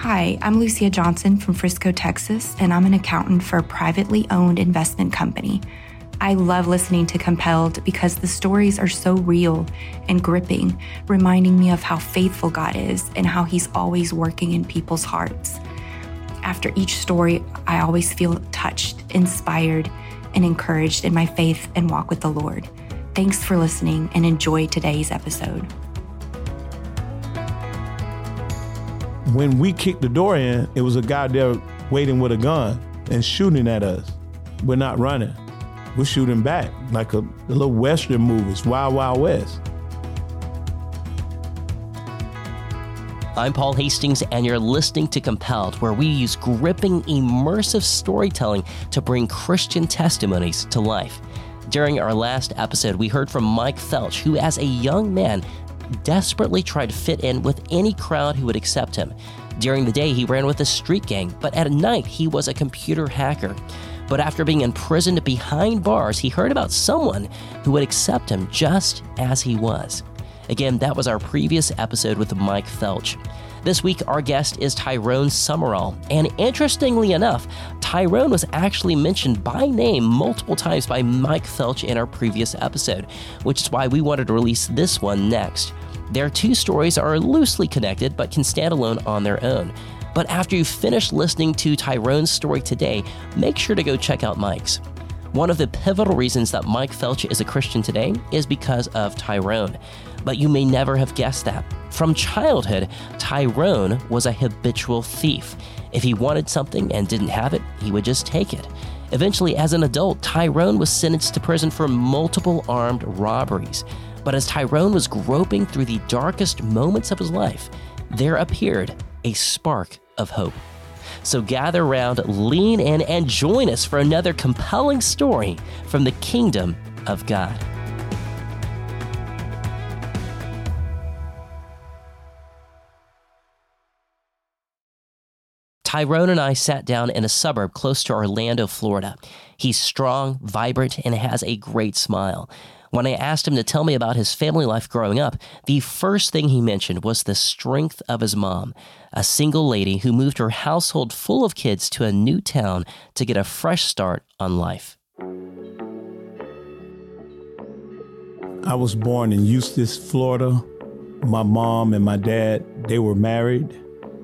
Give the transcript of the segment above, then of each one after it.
Hi, I'm Lucia Johnson from Frisco, Texas, and I'm an accountant for a privately owned investment company. I love listening to Compelled because the stories are so real and gripping, reminding me of how faithful God is and how He's always working in people's hearts. After each story, I always feel touched, inspired, and encouraged in my faith and walk with the Lord. Thanks for listening and enjoy today's episode. When we kicked the door in, it was a guy there waiting with a gun and shooting at us. We're not running. We're shooting back like the little Western movies, Wild Wild West. I'm Paul Hastings, and you're listening to Compelled, where we use gripping, immersive storytelling to bring Christian testimonies to life. During our last episode, we heard from Mike Felch, who as a young man desperately tried to fit in with any crowd who would accept him. During the day, he ran with a street gang, but at night, he was a computer hacker. But after being imprisoned behind bars, he heard about someone who would accept him just as he was. Again, that was our previous episode with Mike Felch. This week, our guest is Tyrone Summerall, and interestingly enough, Tyrone was actually mentioned by name multiple times by Mike Felch in our previous episode, which is why we wanted to release this one next. Their two stories are loosely connected, but can stand alone on their own. But after you finish listening to Tyrone's story today, make sure to go check out Mike's. One of the pivotal reasons that Mike Felch is a Christian today is because of Tyrone. But you may never have guessed that. From childhood, Tyrone was a habitual thief. If he wanted something and didn't have it, he would just take it. Eventually, as an adult, Tyrone was sentenced to prison for multiple armed robberies. But as Tyrone was groping through the darkest moments of his life, there appeared a spark of hope. So gather around, lean in, and join us for another compelling story from the kingdom of God. Tyrone and I sat down in a suburb close to Orlando, Florida. He's strong, vibrant, and has a great smile. When I asked him to tell me about his family life growing up, the first thing he mentioned was the strength of his mom, a single lady who moved her household full of kids to a new town to get a fresh start on life. I was born in Eustis, Florida. My mom and my dad, they were married.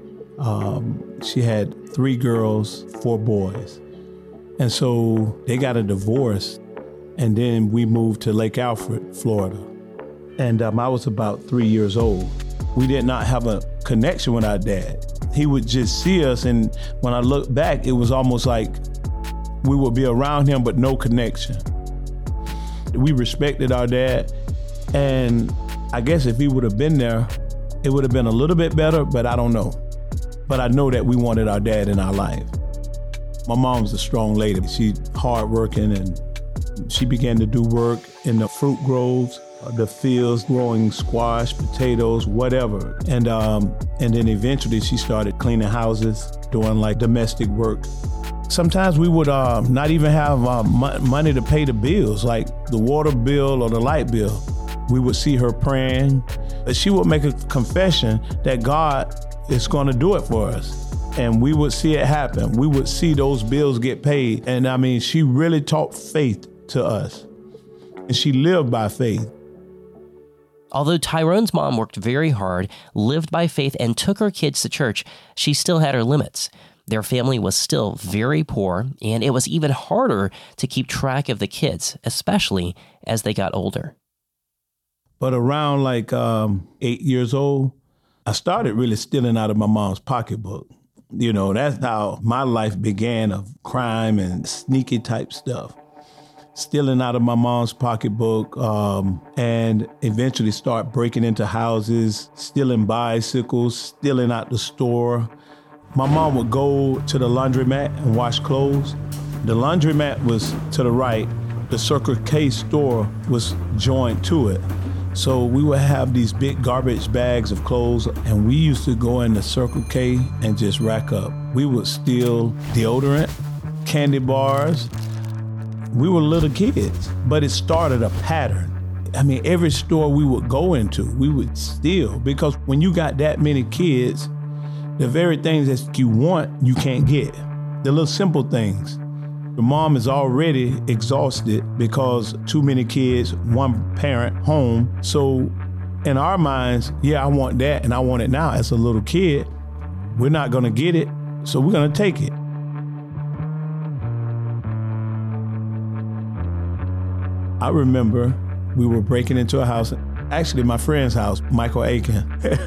She had 3 girls, 4 boys. And so they got a divorce. And then we moved to Lake Alfred, Florida. And I was about 3 years old. We did not have a connection with our dad. He would just see us, and when I look back, it was almost like we would be around him, but no connection. We respected our dad, and I guess if he would have been there, it would have been a little bit better, but I don't know. But I know that we wanted our dad in our life. My mom's a strong lady. She's hardworking, and she began to do work in the fruit groves, the fields, growing squash, potatoes, whatever. And then eventually she started cleaning houses, doing like domestic work. Sometimes we would not even have money to pay the bills, like the water bill or the light bill. We would see her praying. She would make a confession that God is going to do it for us. And we would see it happen. We would see those bills get paid. And I mean, she really taught faith to us. And she lived by faith. Although Tyrone's mom worked very hard, lived by faith, and took her kids to church, she still had her limits. Their family was still very poor, and it was even harder to keep track of the kids, especially as they got older. But around 8 years old, I started really stealing out of my mom's pocketbook. You know, that's how my life began, of crime and sneaky type stuff. Stealing out of my mom's pocketbook, and eventually start breaking into houses, stealing bicycles, stealing out the store. My mom would go to the laundromat and wash clothes. The laundromat was to the right. The Circle K store was joined to it. So we would have these big garbage bags of clothes, and we used to go in the Circle K and just rack up. We would steal deodorant, candy bars. We were little kids, but it started a pattern. I mean, every store we would go into, we would steal, because when you got that many kids, The very things that you want, you can't get. The little simple things. The mom is already exhausted because too many kids, one parent home. So in our minds, yeah, I want that and I want it now. As a little kid, we're not gonna get it, so we're gonna take it. I remember we were breaking into a house, actually my friend's house, Michael Aiken.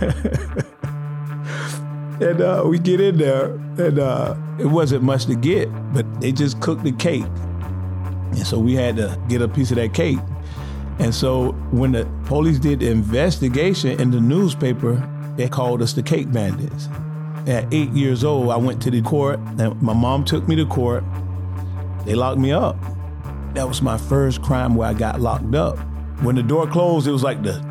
And we get in there, and it wasn't much to get, but they just cooked the cake. And so we had to get a piece of that cake. And so when the police did the investigation in the newspaper, they called us the Cake Bandits. At 8 years old, I went to the court, and my mom took me to court. They locked me up. That was my first crime where I got locked up. When the door closed, it was like the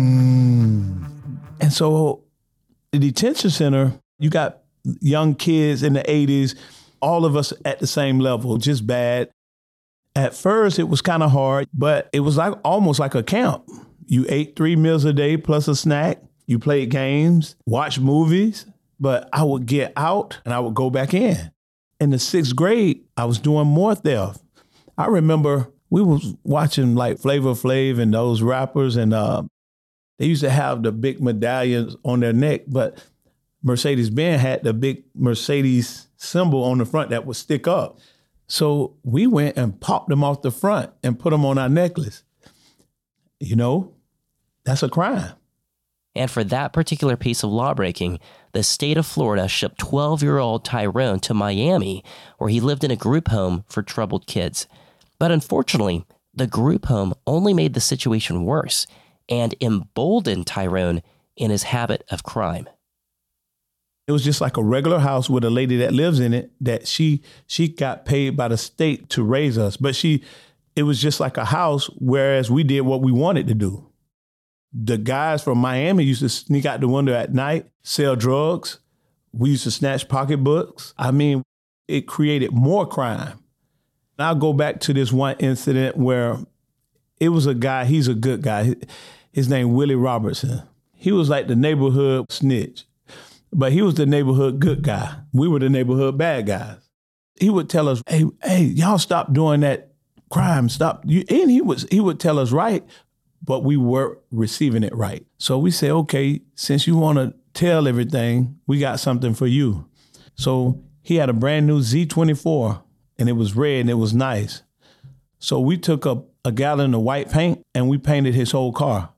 doom. And so the detention center, you got young kids in the 80s, all of us at the same level, just bad. At first, it was kind of hard, but it was like almost like a camp. You ate 3 meals a day plus a snack. You played games, watched movies, but I would get out and I would go back in. In the 6th grade, I was doing more theft. I remember we was watching like Flavor Flav and those rappers, and they used to have the big medallions on their neck, but Mercedes-Benz had the big Mercedes symbol on the front that would stick up. So we went and popped them off the front and put them on our necklace. You know, that's a crime. And for that particular piece of lawbreaking, the state of Florida shipped 12-year-old Tyrone to Miami, where he lived in a group home for troubled kids. But unfortunately, the group home only made the situation worse and emboldened Tyrone in his habit of crime. It was just like a regular house with a lady that lives in it that she got paid by the state to raise us. But it was just like a house, whereas we did what we wanted to do. The guys from Miami used to sneak out the window at night, sell drugs. We used to snatch pocketbooks. I mean, it created more crime. I'll go back to this one incident where it was a guy, he's a good guy. His name Willie Robertson. He was like the neighborhood snitch, but he was the neighborhood good guy. We were the neighborhood bad guys. He would tell us, hey, y'all stop doing that crime, stop. And he would tell us right, but we weren't receiving it right. So we said, okay, since you want to tell everything, we got something for you. So he had a brand new Z24, and it was red and it was nice. So we took a gallon of white paint and we painted his whole car.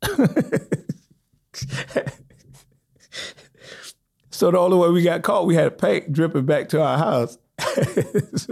So the only way we got caught, we had paint dripping back to our house. So,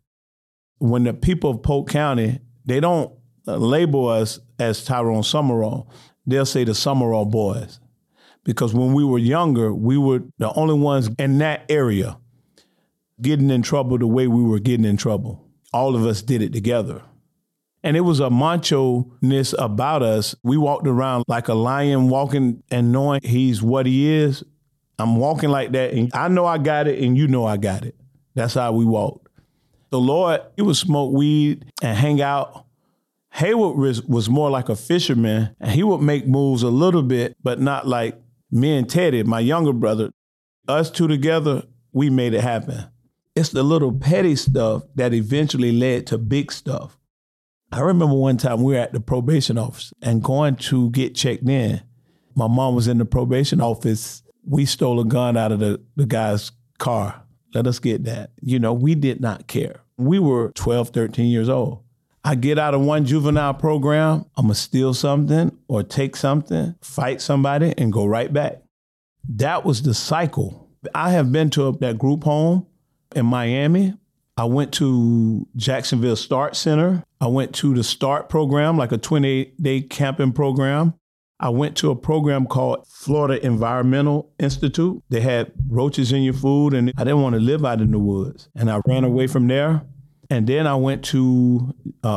when the people of Polk County, they don't label us as Tyrone Summerall. They'll say the Summerall boys. Because when we were younger, we were the only ones in that area getting in trouble the way we were getting in trouble. All of us did it together. And it was a macho-ness about us. We walked around like a lion walking and knowing he's what he is. I'm walking like that, and I know I got it, and you know I got it. That's how we walked. The Lord, he would smoke weed and hang out. Haywood was more like a fisherman, and he would make moves a little bit, but not like me and Teddy, my younger brother. Us two together, we made it happen. It's the little petty stuff that eventually led to big stuff. I remember one time we were at the probation office and going to get checked in. My mom was in the probation office. We stole a gun out of the guy's car. Let us get that. You know, we did not care. We were 12, 13 years old. I get out of one juvenile program, I'm going to steal something or take something, fight somebody, and go right back. That was the cycle. I have been to that group home in Miami. I went to Jacksonville Start Center. I went to the Start program, like a 28-day camping program. I went to a program called Florida Environmental Institute. They had roaches in your food, and I didn't want to live out in the woods. And I ran away from there. And then I went to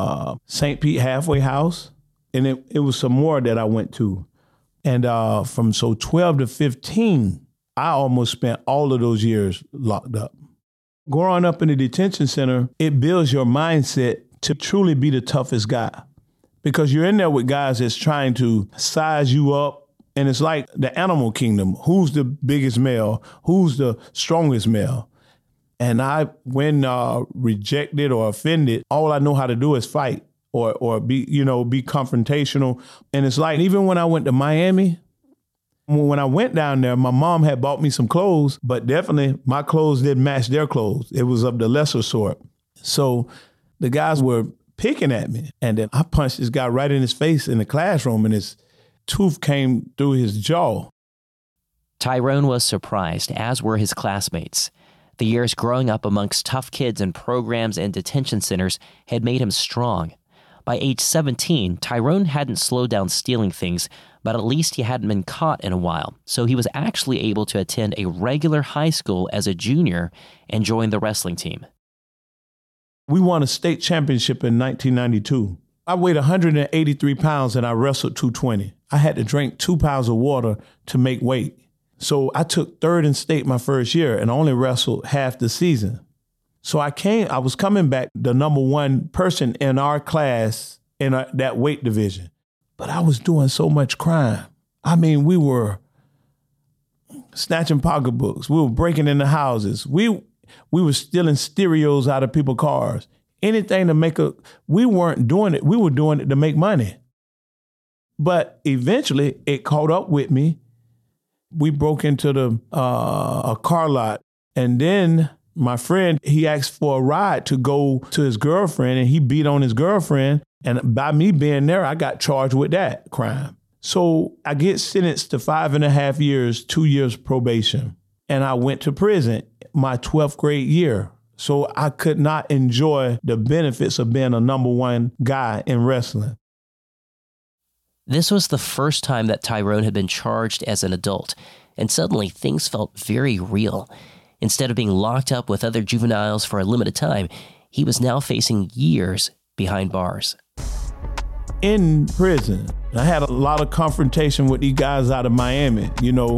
St. Pete Halfway House, and it was some more that I went to. And from 12 to 15, I almost spent all of those years locked up. Growing up in the detention center, it builds your mindset to truly be the toughest guy, because you're in there with guys that's trying to size you up And it's like the animal kingdom. Who's the biggest male? Who's the strongest male? And when rejected or offended, all I know how to do is fight or be confrontational. And it's like, even when I went to Miami, when I went down there, my mom had bought me some clothes, but definitely my clothes didn't match their clothes. It was of the lesser sort. So the guys were picking at me. And then I punched this guy right in his face in the classroom, and his tooth came through his jaw. Tyrone was surprised, as were his classmates. The years growing up amongst tough kids in programs and detention centers had made him strong. By age 17, Tyrone hadn't slowed down stealing things, but at least he hadn't been caught in a while, so he was actually able to attend a regular high school as a junior and join the wrestling team. We won a state championship in 1992. I weighed 183 pounds and I wrestled 220. I had to drink 2 pounds of water to make weight. So I took third in state my first year and only wrestled half the season. So I was coming back the number one person in our class in that weight division. But I was doing so much crime. I mean, we were snatching pocketbooks. We were breaking into houses. We were stealing stereos out of people's cars. Anything to we weren't doing it. We were doing it to make money. But eventually it caught up with me. We broke into a car lot, and then my friend, he asked for a ride to go to his girlfriend, and he beat on his girlfriend. And by me being there, I got charged with that crime. So I get sentenced to 5.5 years, 2 years probation. And I went to prison my 12th grade year. So I could not enjoy the benefits of being a number one guy in wrestling. This was the first time that Tyrone had been charged as an adult, and suddenly things felt very real. Instead of being locked up with other juveniles for a limited time, he was now facing years behind bars. In prison, I had a lot of confrontation with these guys out of Miami.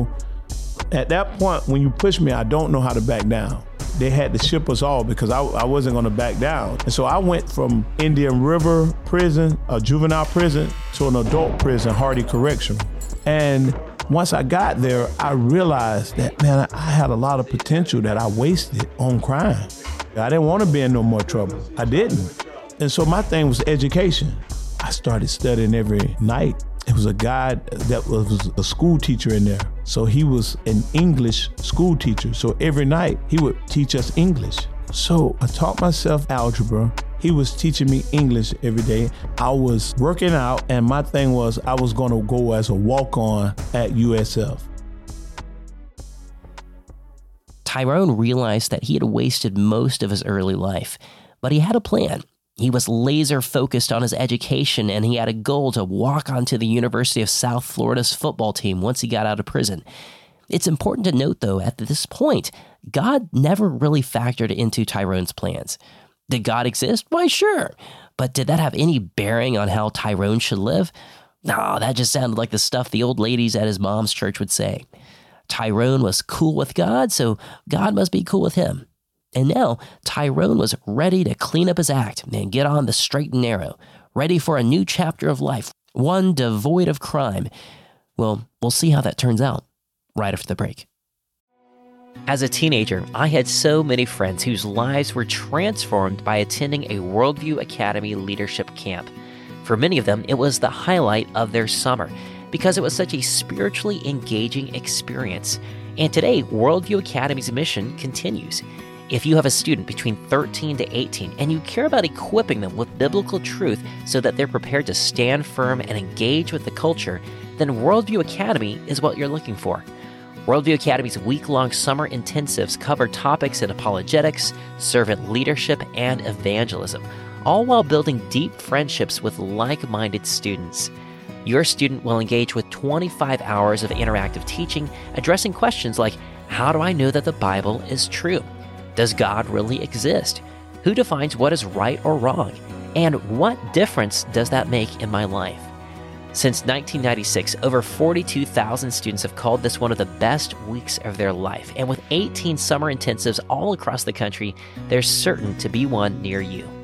At that point, when you push me, I don't know how to back down. They had to ship us all because I wasn't going to back down. And so I went from Indian River prison, a juvenile prison, to an adult prison, Hardy Correctional. And once I got there, I realized that, man, I had a lot of potential that I wasted on crime. I didn't want to be in no more trouble. I didn't. And so my thing was education. I started studying every night. It was a guy that was a school teacher in there. So he was an English school teacher. So every night he would teach us English. So I taught myself algebra. He was teaching me English every day. I was working out, and my thing was I was going to go as a walk-on at USF. Tyrone realized that he had wasted most of his early life, but he had a plan. He was laser focused on his education, and he had a goal to walk onto the University of South Florida's football team once he got out of prison. It's important to note, though, at this point, God never really factored into Tyrone's plans. Did God exist? Why, sure. But did that have any bearing on how Tyrone should live? No, that just sounded like the stuff the old ladies at his mom's church would say. Tyrone was cool with God, so God must be cool with him. And now Tyrone was ready to clean up his act and get on the straight and narrow, ready for a new chapter of life, one devoid of crime. Well, we'll see how that turns out right after the break. As a teenager, I had so many friends whose lives were transformed by attending a Worldview Academy leadership camp. For many of them, it was the highlight of their summer because it was such a spiritually engaging experience. And today, Worldview Academy's mission continues. If you have a student between 13 to 18 and you care about equipping them with biblical truth so that they're prepared to stand firm and engage with the culture, then Worldview Academy is what you're looking for. Worldview Academy's week-long summer intensives cover topics in apologetics, servant leadership, and evangelism, all while building deep friendships with like-minded students. Your student will engage with 25 hours of interactive teaching, addressing questions like, how do I know that the Bible is true? Does God really exist? Who defines what is right or wrong? And what difference does that make in my life? Since 1996, over 42,000 students have called this one of the best weeks of their life. And with 18 summer intensives all across the country, there's certain to be one near you.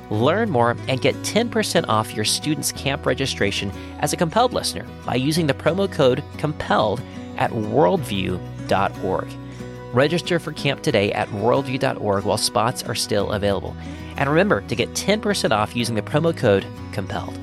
Learn more and get 10% off your student's camp registration as a Compelled listener by using the promo code COMPELLED at worldview.org. Register for camp today at worldview.org while spots are still available. And remember to get 10% off using the promo code COMPELLED.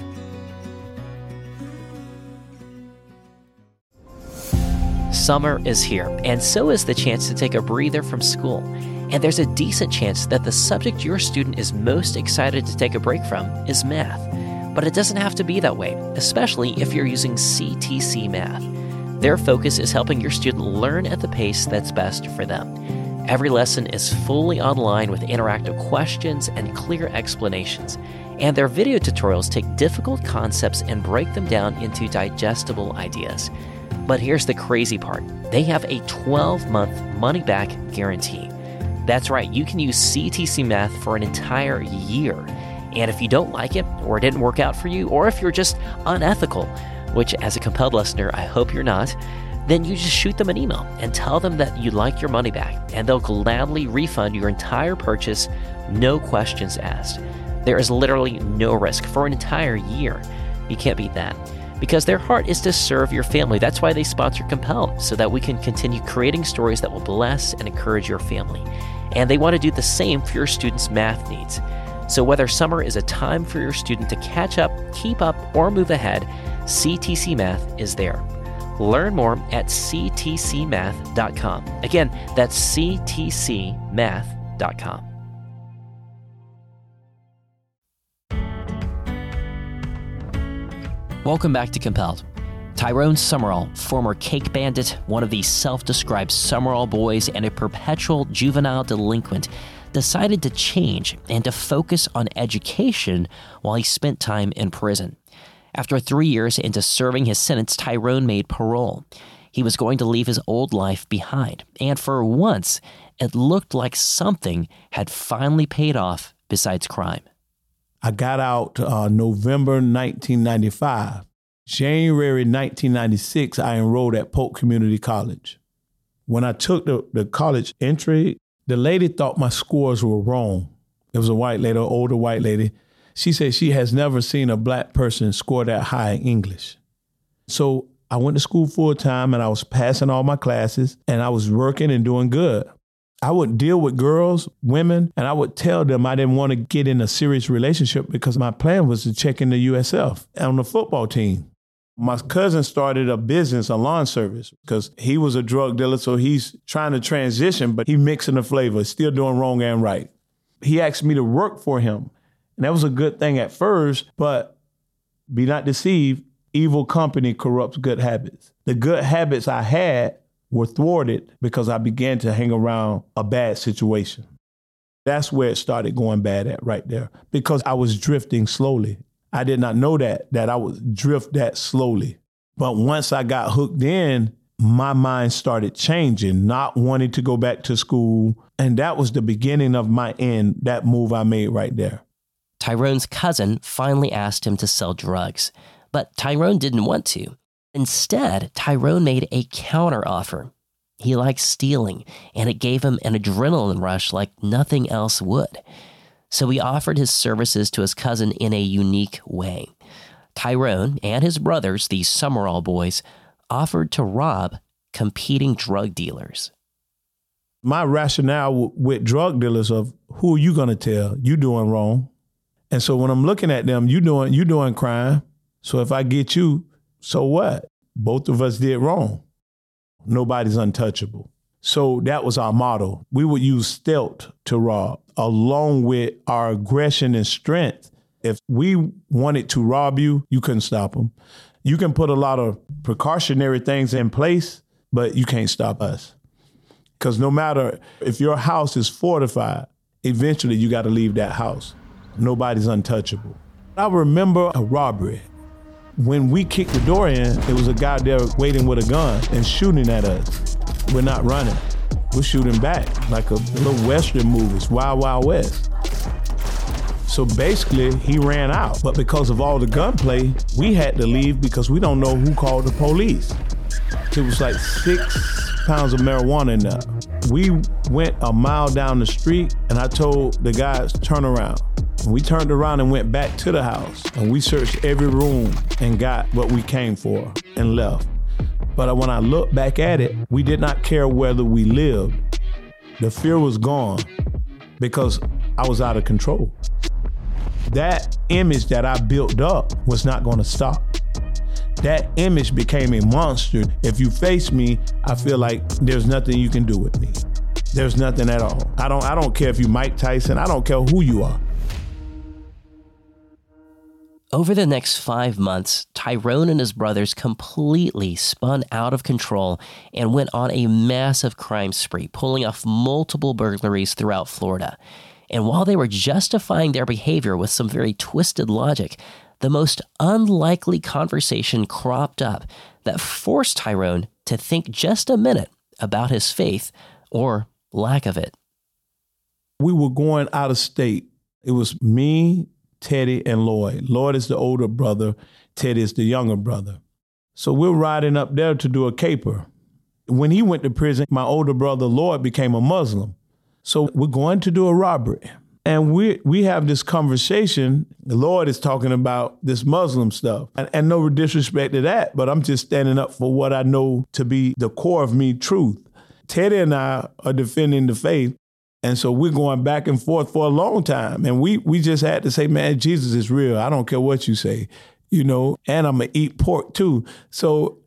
Summer is here, and so is the chance to take a breather from school. And there's a decent chance that the subject your student is most excited to take a break from is math. But it doesn't have to be that way, especially if you're using CTC Math. Their focus is helping your student learn at the pace that's best for them. Every lesson is fully online with interactive questions and clear explanations. And their video tutorials take difficult concepts and break them down into digestible ideas. But here's the crazy part. They have a 12-month money-back guarantee. That's right, you can use CTC Math for an entire year. And if you don't like it, or it didn't work out for you, or if you're just unethical, which as a Compelled listener, I hope you're not, then you just shoot them an email and tell them that you'd like your money back, and they'll gladly refund your entire purchase, no questions asked. There is literally no risk for an entire year. You can't beat that. Because their heart is to serve your family. That's why they sponsor Compelled, so that we can continue creating stories that will bless and encourage your family. And they want to do the same for your students' math needs. So whether summer is a time for your student to catch up, keep up, or move ahead, CTC Math is there. Learn more at ctcmath.com. Again, that's ctcmath.com. Welcome back to Compelled. Tyrone Summerall, former cake bandit, one of the self-described Summerall boys, and a perpetual juvenile delinquent, decided to change and to focus on education while he spent time in prison. After 3 years into serving his sentence, Tyrone made parole. He was going to leave his old life behind, and for once, it looked like something had finally paid off besides crime. I got out November 1995. January 1996, I enrolled at Polk Community College. When I took the college entry, the lady thought my scores were wrong. It was a white lady, an older white lady. She said she has never seen a black person score that high in English. So I went to school full time and I was passing all my classes and I was working and doing good. I would deal with girls, women, and I would tell them I didn't want to get in a serious relationship because my plan was to check in the USF on the football team. My cousin started a business, a lawn service, because he was a drug dealer, so he's trying to transition, but he mixing the flavor, still doing wrong and right. He asked me to work for him, and that was a good thing at first, but be not deceived, evil company corrupts good habits. The good habits I had were thwarted because I began to hang around a bad situation. That's where it started going bad at right there, because I was drifting slowly. I did not know that I would drift that slowly. But once I got hooked in, my mind started changing, not wanting to go back to school. And that was the beginning of my end, that move I made right there. Tyrone's cousin finally asked him to sell drugs, but Tyrone didn't want to. Instead, Tyrone made a counteroffer. He liked stealing, and it gave him an adrenaline rush like nothing else would. So he offered his services to his cousin in a unique way. Tyrone and his brothers, the Summerall boys, offered to rob competing drug dealers. My rationale with drug dealers of who are you going to tell? You doing wrong. And so when I'm looking at them, you doing crime. So if I get you, so what? Both of us did wrong. Nobody's untouchable. So that was our motto. We would use stealth to rob, along with our aggression and strength. If we wanted to rob you, you couldn't stop them. You can put a lot of precautionary things in place, but you can't stop us. Because no matter if your house is fortified, eventually you got to leave that house. Nobody's untouchable. I remember a robbery. When we kicked the door in, there was a guy there waiting with a gun and shooting at us. We're not running. We're shooting back like a little Western movies, Wild Wild West. So basically, he ran out. But because of all the gunplay, we had to leave because we don't know who called the police. It was like 6 pounds of marijuana in there. We went a mile down the street, and I told the guys, turn around. We turned around and went back to the house, and we searched every room and got what we came for and left. But when I look back at it, we did not care whether we lived. The fear was gone because I was out of control. That image that I built up was not going to stop. That image became a monster. If you face me, I feel like there's nothing you can do with me. There's nothing at all. I don't care if you Mike Tyson. I don't care who you are. Over the next 5 months, Tyrone and his brothers completely spun out of control and went on a massive crime spree, pulling off multiple burglaries throughout Florida. And while they were justifying their behavior with some very twisted logic, the most unlikely conversation cropped up that forced Tyrone to think just a minute about his faith or lack of it. We were going out of state. It was me, Teddy, and Lloyd. Lloyd is the older brother. Teddy is the younger brother. So we're riding up there to do a caper. When he went to prison, my older brother, Lloyd, became a Muslim. So we're going to do a robbery. And we have this conversation. Lloyd is talking about this Muslim stuff. And no disrespect to that, but I'm just standing up for what I know to be the core of me, truth. Teddy and I are defending the faith. And so we're going back and forth for a long time. And we just had to say, man, Jesus is real. I don't care what you say, and I'm going to eat pork too. So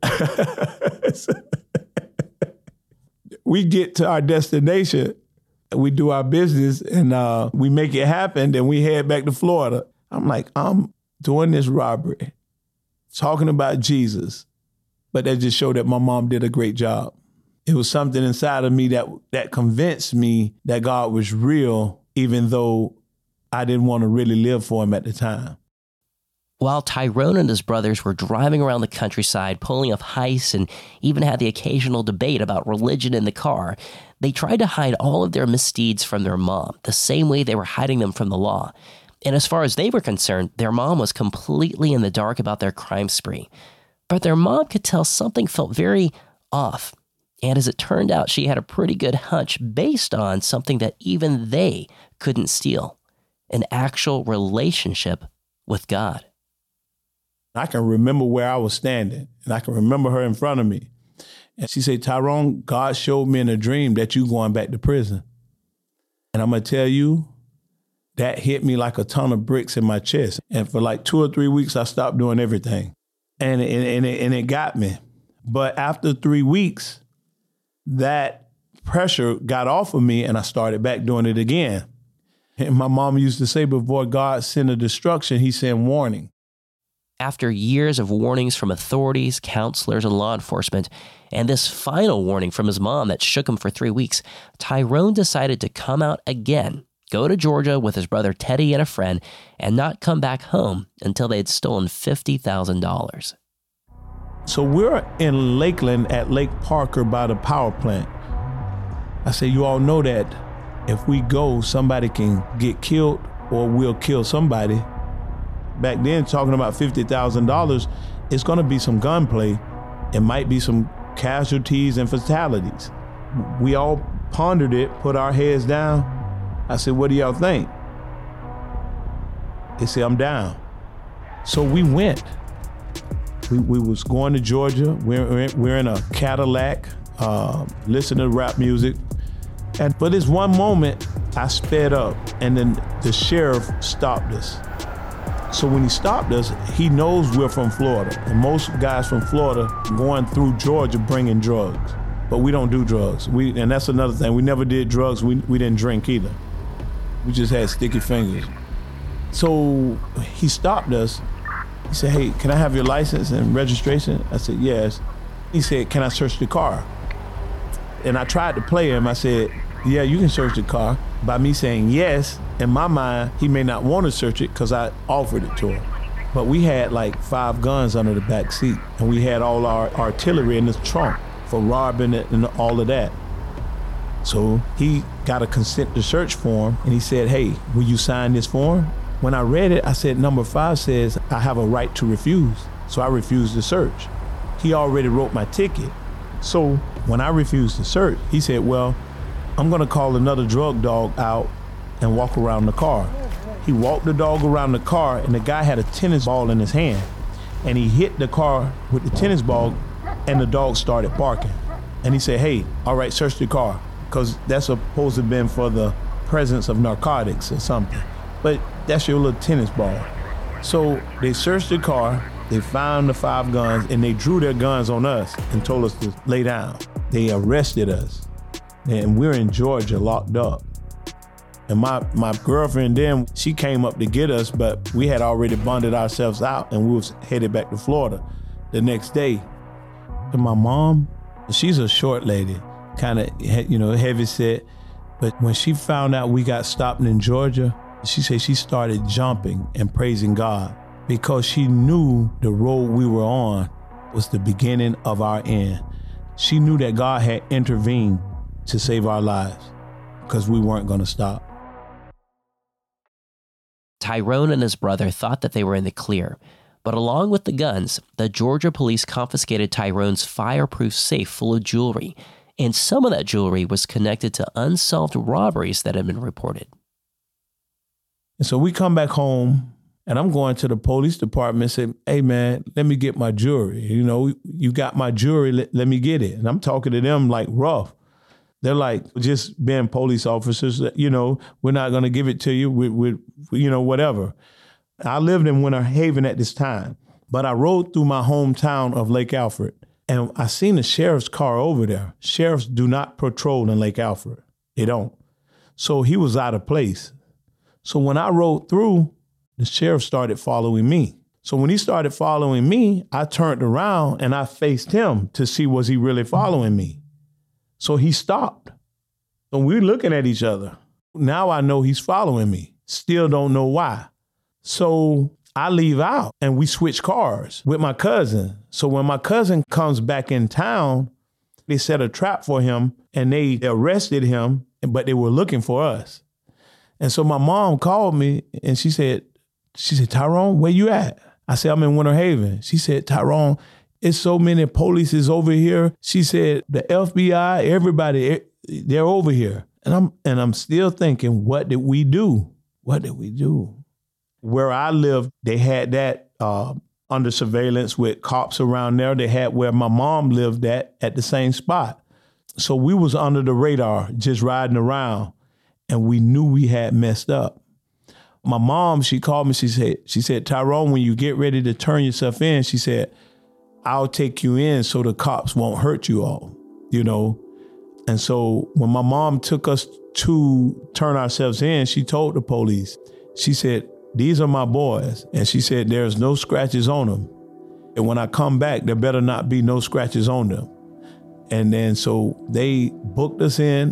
we get to our destination, we do our business, and we make it happen. Then we head back to Florida. I'm like, I'm doing this robbery, talking about Jesus. But that just showed that my mom did a great job. It was something inside of me that convinced me that God was real, even though I didn't want to really live for him at the time. While Tyrone and his brothers were driving around the countryside, pulling off heists, and even had the occasional debate about religion in the car, they tried to hide all of their misdeeds from their mom, the same way they were hiding them from the law. And as far as they were concerned, their mom was completely in the dark about their crime spree. But their mom could tell something felt very off. And as it turned out, she had a pretty good hunch based on something that even they couldn't steal, an actual relationship with God. I can remember where I was standing, and I can remember her in front of me. And she said, Tyrone, God showed me in a dream that you going back to prison. And I'm going to tell you, that hit me like a ton of bricks in my chest. And for like 2 or 3 weeks, I stopped doing everything. And it got me. But after 3 weeks, that pressure got off of me and I started back doing it again. And my mom used to say, before God sent a destruction, he sent warning. After years of warnings from authorities, counselors, and law enforcement, and this final warning from his mom that shook him for 3 weeks, Tyrone decided to come out again, go to Georgia with his brother Teddy and a friend, and not come back home until they had stolen $50,000. So we're in Lakeland at Lake Parker by the power plant. I say, you all know that if we go, somebody can get killed or we'll kill somebody. Back then, talking about $50,000, it's going to be some gunplay. It might be some casualties and fatalities. We all pondered it, put our heads down. I said, what do y'all think? They said, I'm down. So we went. We was going to Georgia. We're in a Cadillac, listening to rap music. And for this one moment, I sped up, and then the sheriff stopped us. So when he stopped us, he knows we're from Florida. And most guys from Florida going through Georgia bringing drugs. But we don't do drugs. And that's another thing. We never did drugs. We didn't drink either. We just had sticky fingers. So he stopped us. He said, hey, can I have your license and registration? I said, yes. He said, can I search the car? And I tried to play him. I said, yeah, you can search the car. By me saying yes, in my mind, he may not want to search it because I offered it to him. But we had like 5 guns under the back seat, and we had all our artillery in the trunk for robbing it and all of that. So he got a consent to search form, and he said, hey, will you sign this form? When I read it, I said, number 5 says I have a right to refuse. So I refused to search. He already wrote my ticket. So when I refused to search, he said, well, I'm gonna call another drug dog out and walk around the car. He walked the dog around the car, and the guy had a tennis ball in his hand. And he hit the car with the tennis ball, and the dog started barking. And he said, hey, all right, search the car, because that's supposed to have been for the presence of narcotics or something. But that's your little tennis ball. So they searched the car, they found the 5 guns, and they drew their guns on us and told us to lay down. They arrested us, and we're in Georgia locked up. And my girlfriend then, she came up to get us, but we had already bonded ourselves out, and we was headed back to Florida the next day. And my mom, she's a short lady, kind of, heavy set. But when she found out we got stopped in Georgia, she said she started jumping and praising God because she knew the road we were on was the beginning of our end. She knew that God had intervened to save our lives because we weren't going to stop. Tyrone and his brother thought that they were in the clear, but along with the guns, the Georgia police confiscated Tyrone's fireproof safe full of jewelry, and some of that jewelry was connected to unsolved robberies that had been reported. And so we come back home, and I'm going to the police department and say, hey, man, let me get my jewelry. You got my jewelry, let me get it. And I'm talking to them like rough. They're like, just being police officers, we're not going to give it to you, whatever. I lived in Winter Haven at this time, but I rode through my hometown of Lake Alfred, and I seen the sheriff's car over there. Sheriffs do not patrol in Lake Alfred. They don't. So he was out of place. So when I rode through, the sheriff started following me. So when he started following me, I turned around and I faced him to see was he really following me. So he stopped. So we're looking at each other. Now I know he's following me. Still don't know why. So I leave out and we switch cars with my cousin. So when my cousin comes back in town, they set a trap for him and they arrested him, but they were looking for us. And so my mom called me and she said, Tyrone, where you at? I said, I'm in Winter Haven. She said, Tyrone, it's so many police is over here. She said, the FBI, everybody, they're over here. And I'm still thinking, what did we do? What did we do? Where I lived, they had that under surveillance with cops around there. They had where my mom lived at the same spot. So we was under the radar, just riding around, and we knew we had messed up. My mom, she called me, she said, Tyrone, when you get ready to turn yourself in, she said, I'll take you in so the cops won't hurt you all, And so when my mom took us to turn ourselves in, she told the police, she said, these are my boys. And she said, there's no scratches on them. And when I come back, there better not be no scratches on them. And then so they booked us in.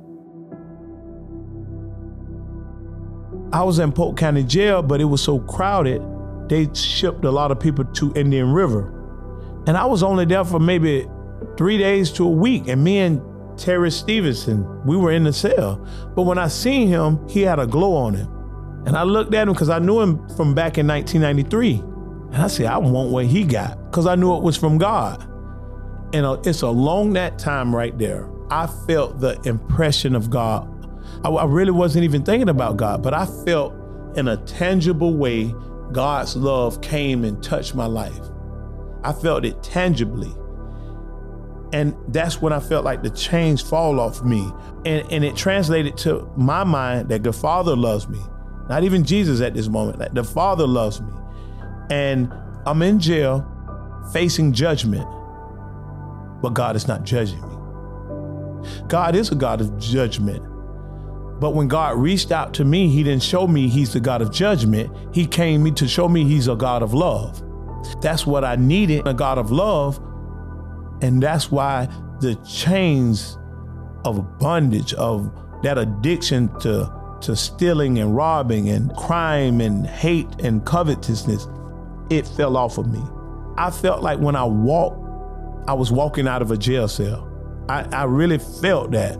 I was in Polk County Jail, but it was so crowded, they shipped a lot of people to Indian River. And I was only there for maybe 3 days to a week. And me and Terry Stevenson, we were in the cell. But when I seen him, he had a glow on him. And I looked at him because I knew him from back in 1993. And I said, I want what he got because I knew it was from God. And it's along that time right there, I felt the impression of God. I really wasn't even thinking about God, but I felt in a tangible way, God's love came and touched my life. I felt it tangibly. And that's when I felt like the chains fall off me. And it translated to my mind that the Father loves me. Not even Jesus at this moment, like the Father loves me. And I'm in jail facing judgment, but God is not judging me. God is a God of judgment. But when God reached out to me, he didn't show me he's the God of judgment. He came to show me he's a God of love. That's what I needed, a God of love. And that's why the chains of bondage, of that addiction to stealing and robbing and crime and hate and covetousness, it fell off of me. I felt like when I walked, I was walking out of a jail cell. I really felt that.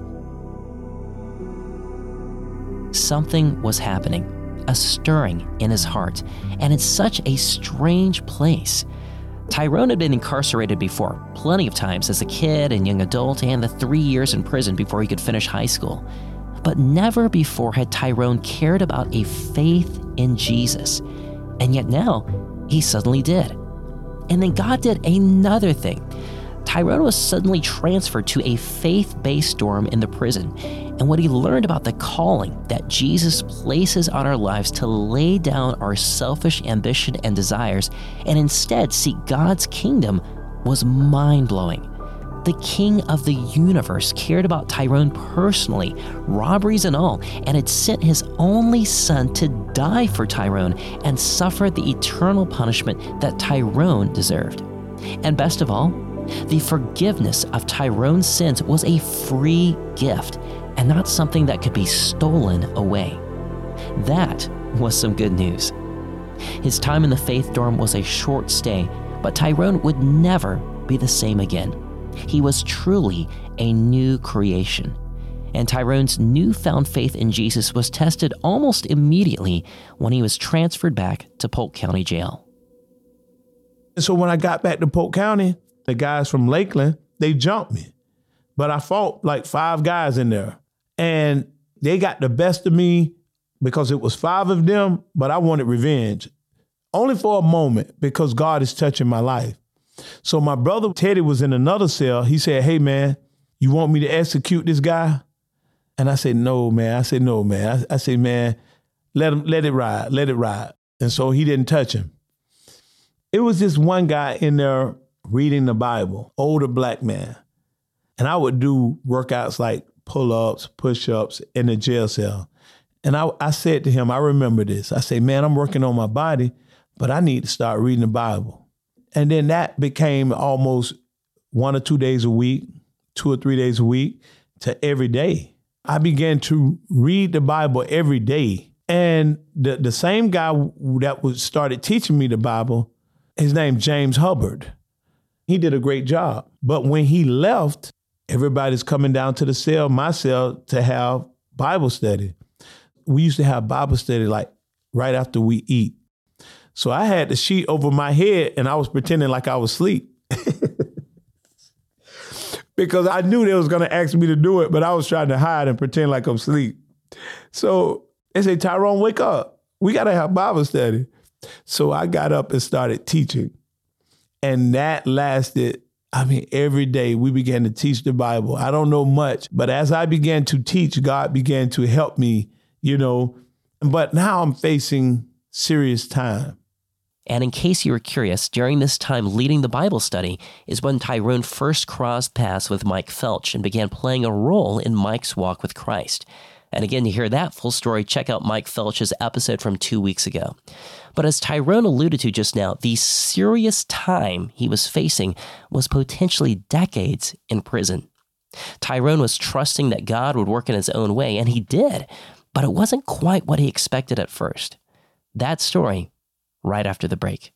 Something was happening, a stirring in his heart, and in such a strange place. Tyrone had been incarcerated before, plenty of times as a kid and young adult, and the 3 years in prison before he could finish high school. But never before had Tyrone cared about a faith in Jesus. And yet now, he suddenly did. And then God did another thing. Tyrone was suddenly transferred to a faith-based dorm in the prison. And what he learned about the calling that Jesus places on our lives to lay down our selfish ambition and desires and instead seek God's kingdom was mind-blowing. The King of the universe cared about Tyrone personally, robberies and all, and had sent his only son to die for Tyrone and suffer the eternal punishment that Tyrone deserved. And best of all, the forgiveness of Tyrone's sins was a free gift and not something that could be stolen away. That was some good news. His time in the faith dorm was a short stay, but Tyrone would never be the same again. He was truly a new creation. And Tyrone's newfound faith in Jesus was tested almost immediately when he was transferred back to Polk County Jail. And so when I got back to Polk County, the guys from Lakeland, they jumped me. But I fought like 5 guys in there. And they got the best of me because it was 5 of them, but I wanted revenge. Only for a moment, because God is touching my life. So my brother Teddy was in another cell. He said, "Hey, man, you want me to execute this guy?" And I said, "No, man." I said, "Man, let it ride. And so he didn't touch him. It was this one guy in there reading the Bible, older black man. And I would do workouts like pull-ups, push-ups in the jail cell. And I said to him, I remember this. I said, "Man, I'm working on my body, but I need to start reading the Bible." And then that became almost 1 or 2 days a week, 2 or 3 days a week, to every day. I began to read the Bible every day. And the same guy that started teaching me the Bible, his name's James Hubbard. He did a great job. But when he left, everybody's coming down to the cell, my cell, to have Bible study. We used to have Bible study like right after we eat. So I had the sheet over my head and I was pretending like I was asleep. Because I knew they was going to ask me to do it, but I was trying to hide and pretend like I'm asleep. So they say, "Tyrone, wake up. We got to have Bible study." So I got up and started teaching. And that lasted, every day we began to teach the Bible. I don't know much, but as I began to teach, God began to help me, But now I'm facing serious time. And in case you were curious, during this time leading the Bible study is when Tyrone first crossed paths with Mike Felch and began playing a role in Mike's walk with Christ. And again, to hear that full story, check out Mike Felch's episode from 2 weeks ago. But as Tyrone alluded to just now, the serious time he was facing was potentially decades in prison. Tyrone was trusting that God would work in his own way, and he did, but it wasn't quite what he expected at first. That story, right after the break.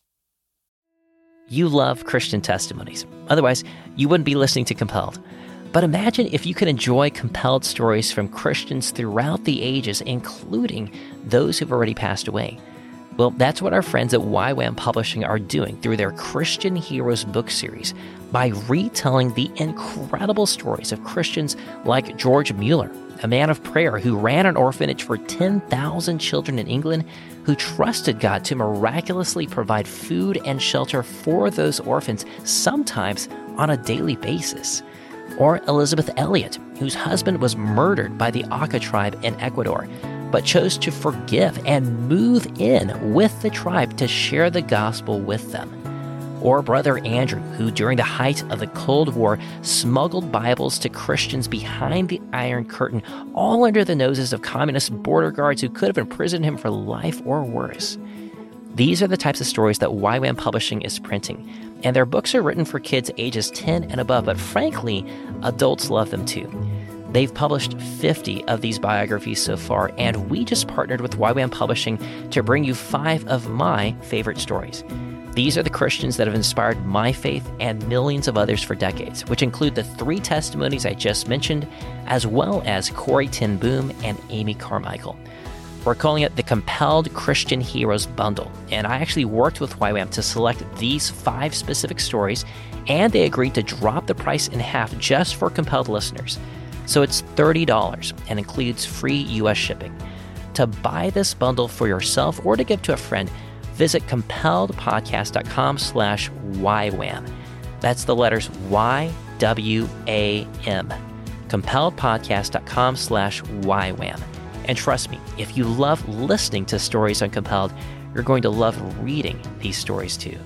You love Christian testimonies. Otherwise, you wouldn't be listening to Compelled. But imagine if you could enjoy compelled stories from Christians throughout the ages, including those who've already passed away. Well, that's what our friends at YWAM Publishing are doing through their Christian Heroes book series by retelling the incredible stories of Christians like George Mueller, a man of prayer who ran an orphanage for 10,000 children in England, who trusted God to miraculously provide food and shelter for those orphans, sometimes on a daily basis. Or Elizabeth Elliot, whose husband was murdered by the Auca tribe in Ecuador, but chose to forgive and move in with the tribe to share the gospel with them. Or Brother Andrew, who during the height of the Cold War smuggled Bibles to Christians behind the Iron Curtain, all under the noses of communist border guards who could have imprisoned him for life or worse. These are the types of stories that YWAM Publishing is printing, and their books are written for kids ages 10 and above, but frankly, adults love them too. They've published 50 of these biographies so far, and we just partnered with YWAM Publishing to bring you 5 of my favorite stories. These are the Christians that have inspired my faith and millions of others for decades, which include the 3 testimonies I just mentioned, as well as Corrie ten Boom and Amy Carmichael. We're calling it the Compelled Christian Heroes Bundle, and I actually worked with YWAM to select these 5 specific stories, and they agreed to drop the price in half just for Compelled listeners. So it's $30 and includes free U.S. shipping. To buy this bundle for yourself or to give to a friend, visit compelledpodcast.com/YWAM. That's the letters YWAM. compelledpodcast.com/YWAM. And trust me, if you love listening to stories on Compelled, you're going to love reading these stories too.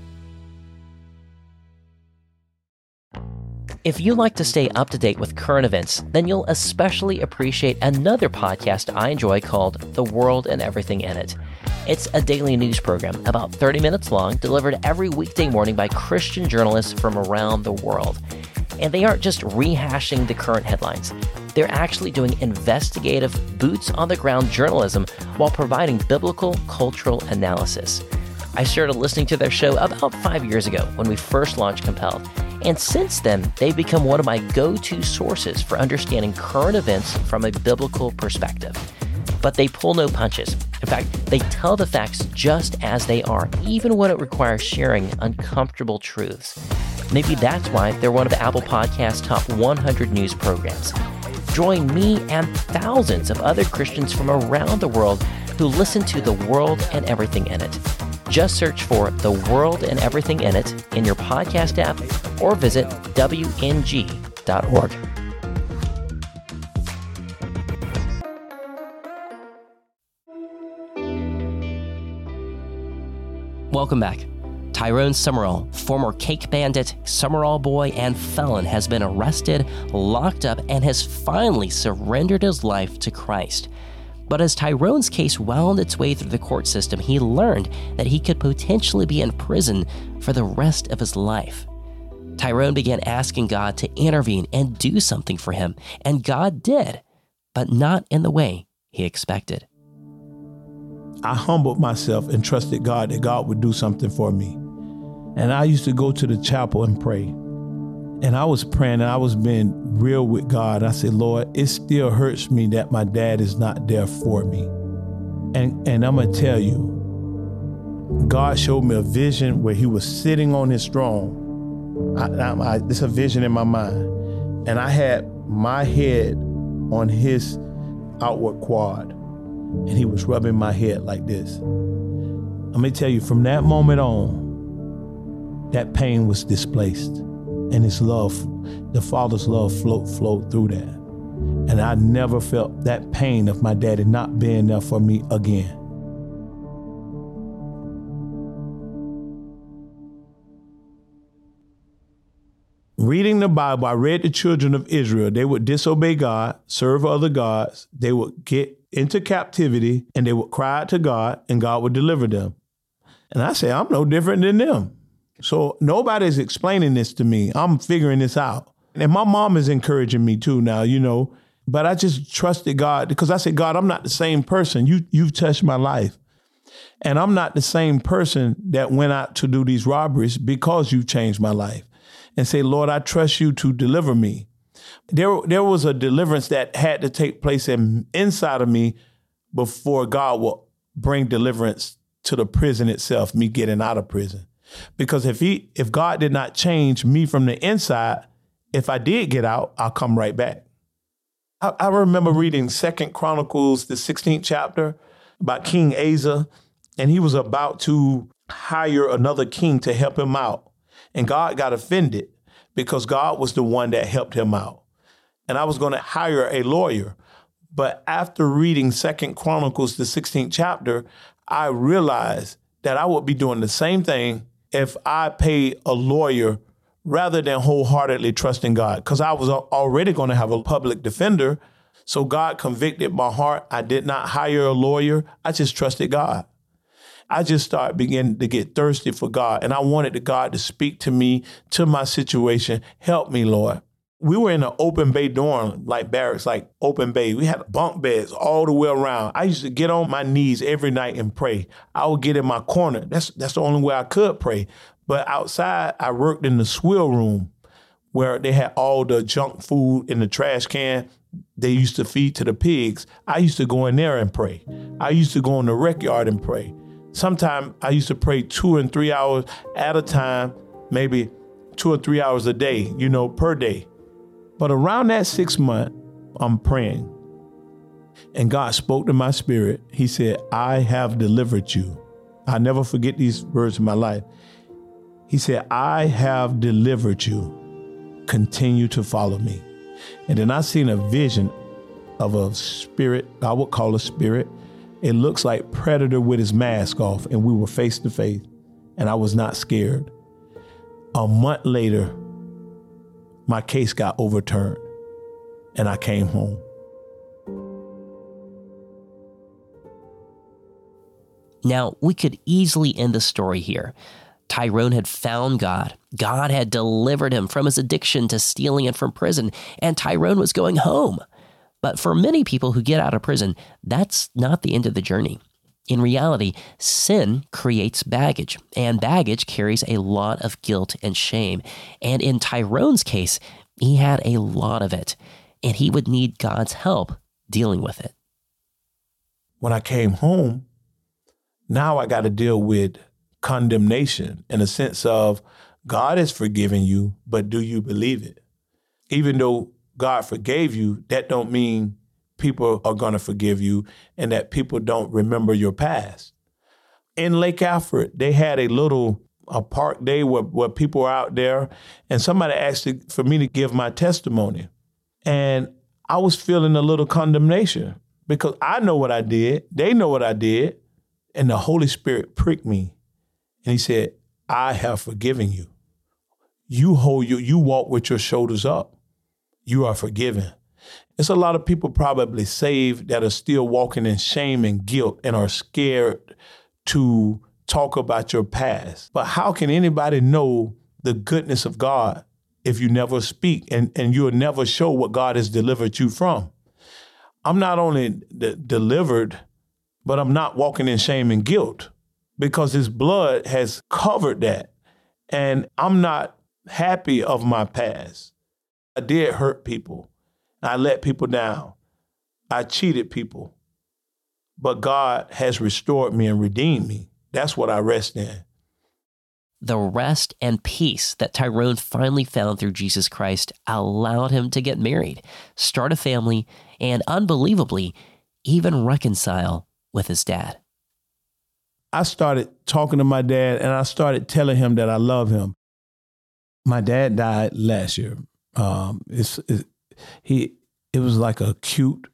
If you like to stay up to date with current events, then you'll especially appreciate another podcast I enjoy called The World and Everything in It. It's a daily news program about 30 minutes long, delivered every weekday morning by Christian journalists from around the world. And they aren't just rehashing the current headlines. They're actually doing investigative, boots-on-the-ground journalism while providing biblical, cultural analysis. I started listening to their show about 5 years ago when we first launched Compelled. And since then, they've become one of my go-to sources for understanding current events from a biblical perspective. But they pull no punches. In fact, they tell the facts just as they are, even when it requires sharing uncomfortable truths. Maybe that's why they're one of Apple Podcasts' top 100 news programs. Join me and thousands of other Christians from around the world who listen to The World and Everything in It. Just search for The World and Everything in It in your podcast app or visit WNG.org. Welcome back. Tyrone Summerall, former cake bandit, Summerall boy, and felon, has been arrested, locked up, and has finally surrendered his life to Christ. But as Tyrone's case wound its way through the court system, he learned that he could potentially be in prison for the rest of his life. Tyrone began asking God to intervene and do something for him, and God did, but not in the way he expected. I humbled myself and trusted God that God would do something for me. And I used to go to the chapel and pray. And I was praying and I was being real with God. I said, Lord, it still hurts me that my dad is not there for me. And I'm going to tell you, God showed me a vision where he was sitting on his throne. It's a vision in my mind. And I had my head on his outward quad. And he was rubbing my head like this. Let me tell you, from that moment on, that pain was displaced. And his love, the Father's love flowed through that. And I never felt that pain of my daddy not being there for me again. Reading the Bible, I read the children of Israel. They would disobey God, serve other gods. They would get into captivity and they would cry out to God and God would deliver them. And I say, I'm no different than them. So nobody's explaining this to me. I'm figuring this out. And my mom is encouraging me too now, but I just trusted God because I said, God, I'm not the same person. You've touched my life. And I'm not the same person that went out to do these robberies because you've changed my life. And say, Lord, I trust you to deliver me. There was a deliverance that had to take place inside of me before God will bring deliverance to the prison itself, me getting out of prison. Because if God did not change me from the inside, if I did get out, I'll come right back. I remember reading 2 Chronicles, the 16th chapter, about King Asa, and he was about to hire another king to help him out. And God got offended because God was the one that helped him out. And I was going to hire a lawyer. But after reading 2 Chronicles, the 16th chapter, I realized that I would be doing the same thing if I paid a lawyer rather than wholeheartedly trusting God, because I was already going to have a public defender. So God convicted my heart. I did not hire a lawyer. I just trusted God. I just beginning to get thirsty for God. And I wanted God to speak to me, to my situation. Help me, Lord. We were in an open bay dorm, like barracks, like open bay. We had bunk beds all the way around. I used to get on my knees every night and pray. I would get in my corner. That's the only way I could pray. But outside, I worked in the swill room where they had all the junk food in the trash can they used to feed to the pigs. I used to go in there and pray. I used to go in the rec yard and pray. Sometimes I used to pray 2 and 3 hours at a time, maybe 2 or 3 hours a day, per day. But around that 6 month, I'm praying. And God spoke to my spirit. He said, I have delivered you. I never forget these words in my life. He said, I have delivered you. Continue to follow me. And then I seen a vision of a spirit, I would call a spirit. It looks like Predator with his mask off, and we were face to face, and I was not scared. A month later, my case got overturned, and I came home. Now, we could easily end the story here. Tyrone had found God. God had delivered him from his addiction to stealing and from prison, and Tyrone was going home. But for many people who get out of prison, that's not the end of the journey. In reality, sin creates baggage, and baggage carries a lot of guilt and shame. And in Tyrone's case, he had a lot of it, and he would need God's help dealing with it. When I came home, now I got to deal with condemnation in a sense of God has forgiven you, but do you believe it? Even though God forgave you, that don't mean people are going to forgive you and that people don't remember your past. In Lake Alfred, they had a park day where people were out there, and somebody asked for me to give my testimony. And I was feeling a little condemnation because I know what I did. They know what I did. And the Holy Spirit pricked me. And he said, I have forgiven you. You walk with your shoulders up. You are forgiven. There's a lot of people probably saved that are still walking in shame and guilt and are scared to talk about your past. But how can anybody know the goodness of God if you never speak and you'll never show what God has delivered you from? I'm not only delivered, but I'm not walking in shame and guilt because his blood has covered that. And I'm not happy of my past. I did hurt people. I let people down. I cheated people. But God has restored me and redeemed me. That's what I rest in. The rest and peace that Tyrone finally found through Jesus Christ allowed him to get married, start a family, and unbelievably, even reconcile with his dad. I started talking to my dad and I started telling him that I love him. My dad died last year. It was like acute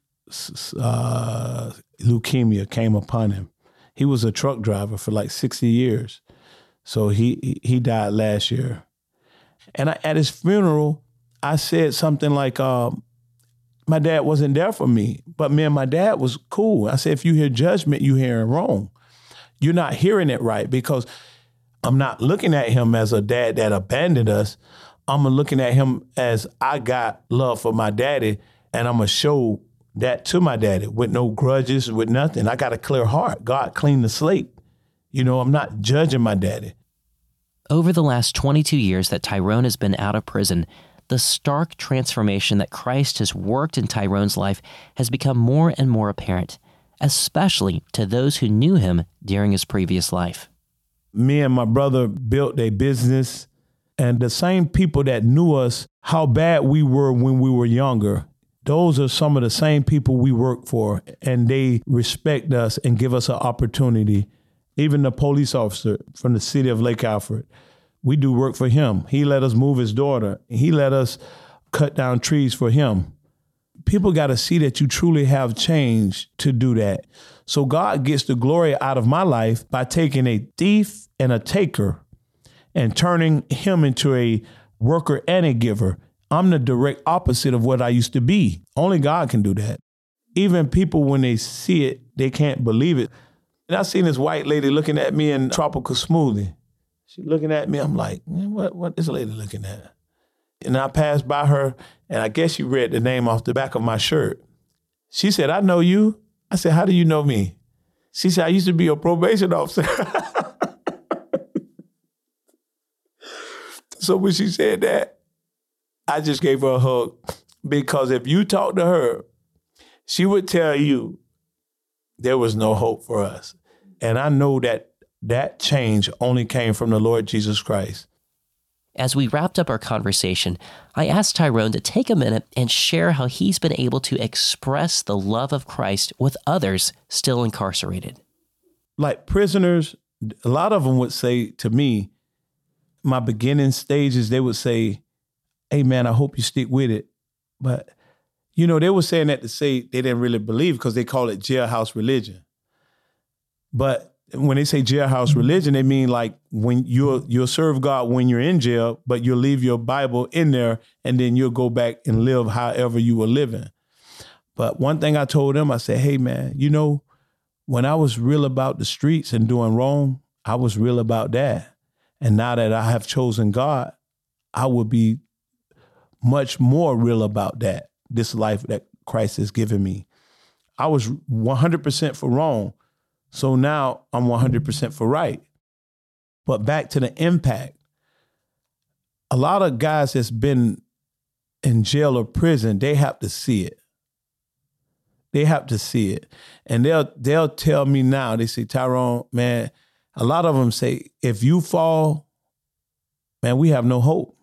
leukemia came upon him. He was a truck driver for like 60 years. So he died last year. And at his funeral, I said something like, my dad wasn't there for me, but me and my dad was cool. I said, if you hear judgment, you're hearing wrong. You're not hearing it right because I'm not looking at him as a dad that abandoned us. I'm looking at him as I got love for my daddy, and I'm going to show that to my daddy with no grudges, with nothing. I got a clear heart. God cleaned the slate. I'm not judging my daddy. Over the last 22 years that Tyrone has been out of prison, the stark transformation that Christ has worked in Tyrone's life has become more and more apparent, especially to those who knew him during his previous life. Me and my brother built a business, and the same people that knew us, how bad we were when we were younger, those are some of the same people we work for, and they respect us and give us an opportunity. Even the police officer from the city of Lake Alfred, we do work for him. He let us move his daughter. He let us cut down trees for him. People got to see that you truly have change to do that. So God gets the glory out of my life by taking a thief and a taker and turning him into a worker and a giver. I'm the direct opposite of what I used to be. Only God can do that. Even people, when they see it, they can't believe it. And I seen this white lady looking at me in tropical smoothie. She looking at me, I'm like, what this lady looking at? And I passed by her, and I guess she read the name off the back of my shirt. She said, I know you. I said, how do you know me? She said, I used to be a probation officer. So when she said that, I just gave her a hug, because if you talk to her, she would tell you there was no hope for us. And I know that change only came from the Lord Jesus Christ. As we wrapped up our conversation, I asked Tyrone to take a minute and share how he's been able to express the love of Christ with others still incarcerated. Like prisoners, a lot of them would say to me, my beginning stages, they would say, hey man, I hope you stick with it. But, you know, they were saying that to say they didn't really believe because they call it jailhouse religion. But when they say jailhouse religion, they mean like when you'll serve God when you're in jail, but you'll leave your Bible in there and then you'll go back and live however you were living. But one thing I told them, I said, hey man, you know, when I was real about the streets and doing wrong, I was real about that. And now that I have chosen God, I will be much more real about that, this life that Christ has given me. I was 100% for wrong. So now I'm 100% for right. But back to the impact. A lot of guys that's been in jail or prison, they have to see it. They have to see it. And they'll tell me now, they say, Tyrone, man, a lot of them say, if you fall, man, we have no hope.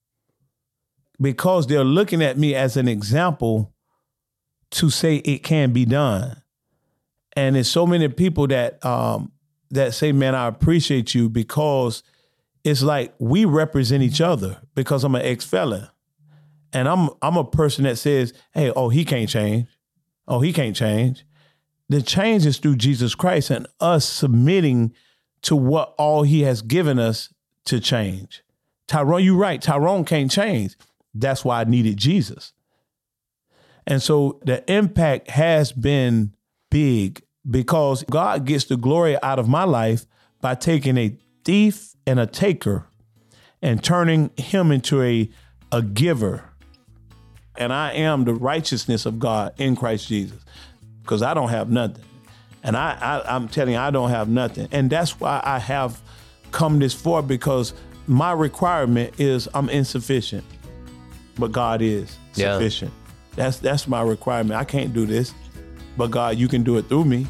Because they're looking at me as an example to say it can be done. And there's so many people that that say, man, I appreciate you, because it's like we represent each other, because I'm an ex-felon. And I'm a person that says, hey, oh, he can't change. Oh, he can't change. The change is through Jesus Christ and us submitting to what all he has given us to change. Tyrone, you're right. Tyrone can't change. That's why I needed Jesus. And so the impact has been big, because God gets the glory out of my life by taking a thief and a taker and turning him into a giver. And I am the righteousness of God in Christ Jesus, because I don't have nothing. And I'm telling you, I don't have nothing. And that's why I have come this far, because my requirement is I'm insufficient, but God is sufficient. That's my requirement. I can't do this, but God, you can do it through me.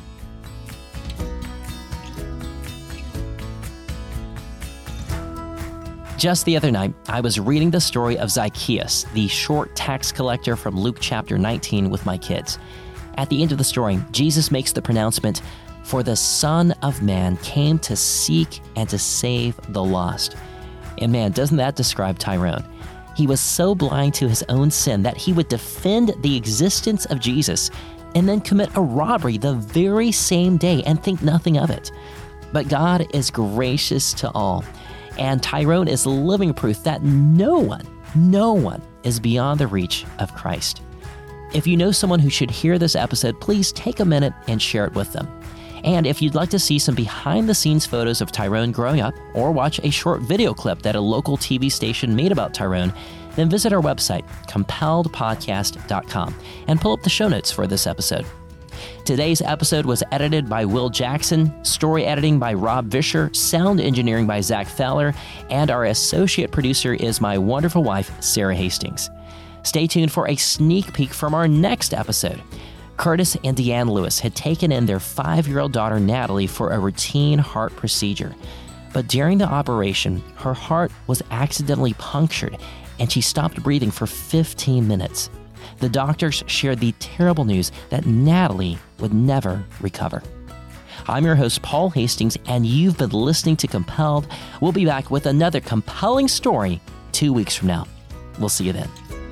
Just the other night, I was reading the story of Zacchaeus, the short tax collector from Luke chapter 19 with my kids. At the end of the story, Jesus makes the pronouncement, "For the Son of Man came to seek and to save the lost." And man, doesn't that describe Tyrone? He was so blind to his own sin that he would defend the existence of Jesus and then commit a robbery the very same day and think nothing of it. But God is gracious to all. And Tyrone is living proof that no one is beyond the reach of Christ. If you know someone who should hear this episode, please take a minute and share it with them. And if you'd like to see some behind-the-scenes photos of Tyrone growing up, or watch a short video clip that a local TV station made about Tyrone, then visit our website, compelledpodcast.com, and pull up the show notes for this episode. Today's episode was edited by Will Jackson, story editing by Rob Vischer, sound engineering by Zach Feller, and our associate producer is my wonderful wife, Sarah Hastings. Stay tuned for a sneak peek from our next episode. Curtis and Deanne Lewis had taken in their 5-year-old daughter, Natalie, for a routine heart procedure. But during the operation, her heart was accidentally punctured, and she stopped breathing for 15 minutes. The doctors shared the terrible news that Natalie would never recover. I'm your host, Paul Hastings, and you've been listening to Compelled. We'll be back with another compelling story 2 weeks from now. We'll see you then.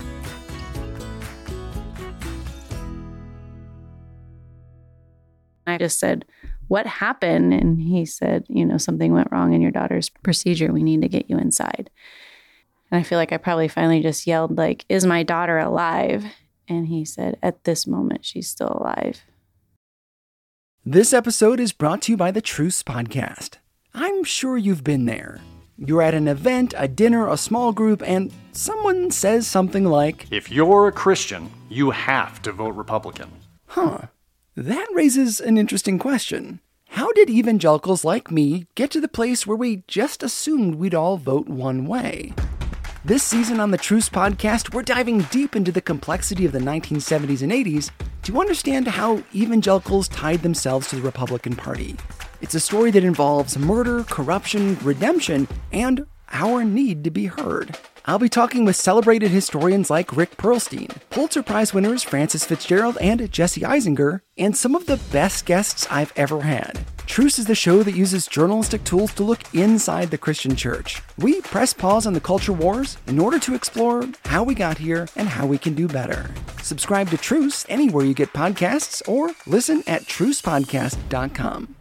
I just said, what happened? And he said, something went wrong in your daughter's procedure. We need to get you inside. And I feel like I probably finally just yelled, like, is my daughter alive? And he said, at this moment, she's still alive. This episode is brought to you by the Truce Podcast. I'm sure you've been there. You're at an event, a dinner, a small group, and someone says something like, if you're a Christian, you have to vote Republican. Huh. That raises an interesting question. How did evangelicals like me get to the place where we just assumed we'd all vote one way? This season on the Truce Podcast, we're diving deep into the complexity of the 1970s and 80s to understand how evangelicals tied themselves to the Republican Party. It's a story that involves murder, corruption, redemption, and our need to be heard. I'll be talking with celebrated historians like Rick Perlstein, Pulitzer Prize winners Frances Fitzgerald and Jesse Eisinger, and some of the best guests I've ever had. Truce is the show that uses journalistic tools to look inside the Christian church. We press pause on the culture wars in order to explore how we got here and how we can do better. Subscribe to Truce anywhere you get podcasts or listen at trucepodcast.com.